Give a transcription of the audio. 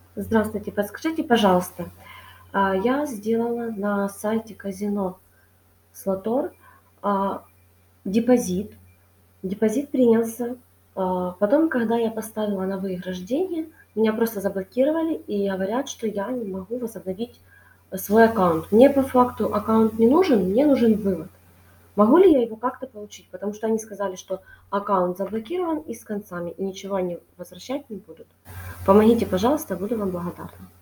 Здравствуйте, подскажите, пожалуйста, я сделала на сайте казино Слотор а, депозит. Депозит принялся. Потом, когда я поставила на выигрыш деньги, меня просто заблокировали и говорят, что я не могу возобновить свой аккаунт. Мне по факту аккаунт не нужен, мне нужен вывод. Могу ли я его как-то получить? Потому что они сказали, что аккаунт заблокирован и с концами, и ничего они возвращать не будут. Помогите, пожалуйста, буду вам благодарна.